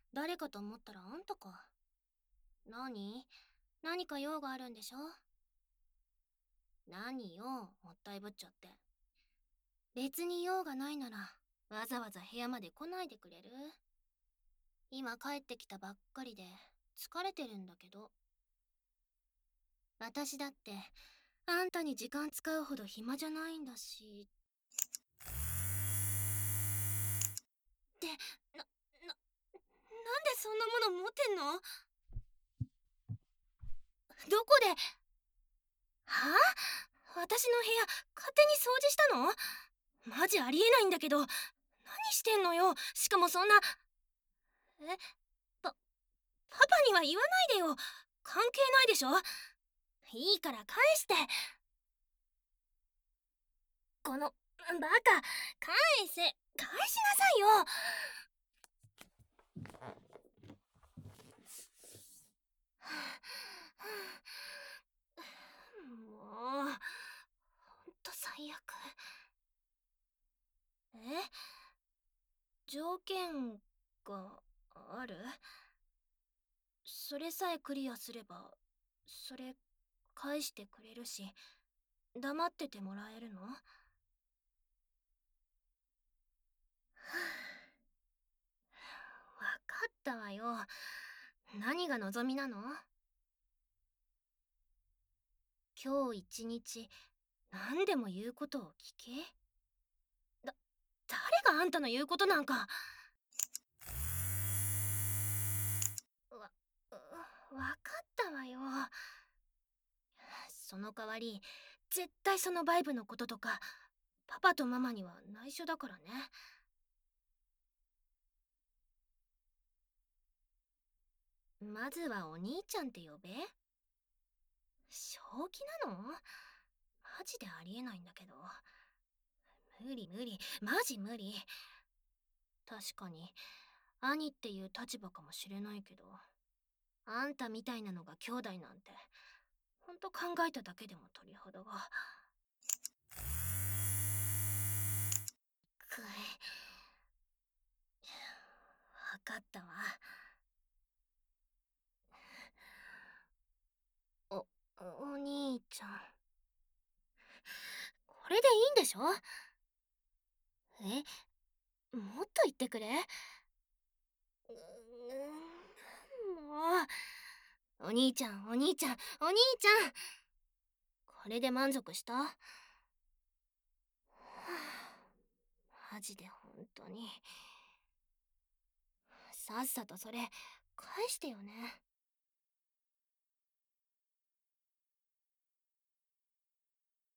誰かと思ったらあんたか。何か用があるんでしょ？何よ、もったいぶっちゃって。別に用がないなら、わざわざ部屋まで来ないでくれる？今帰ってきたばっかりで、疲れてるんだけど。私だって、あんたに時間使うほど暇じゃないんだし。って、なんでそんなもの持ってんの？どこで？はあ？私の部屋、勝手に掃除したの？マジありえないんだけど。何してんのよ。しかもそんな。え、パ、パパには言わないでよ。関係ないでしょ。いいから返して。この、バカ。返せ。返しなさいよ。もう、ほんと最悪。え？条件がある？それさえクリアすれば、それ返してくれるし、黙っててもらえるの？わかったわよ。何が望みなの？今日一日、何でも言うことを聞け？だ、誰があんたの言うことなんか。わ、わかったわよ。その代わり、絶対そのバイブのこととか、パパとママには内緒だからね。まずはお兄ちゃんって呼べ。正気なの？マジでありえないんだけど。無理無理、マジ無理。確かに、兄っていう立場かもしれないけど、あんたみたいなのが兄弟なんて、ほんと考えただけでも鳥肌が。くい。わかったわ。お、お兄ちゃん。これでいいんでしょ？もっと言ってくれ。もう。お兄ちゃん、お兄ちゃん、お兄ちゃん。これで満足した？はあ、マジで本当に。さっさとそれ、返してよね。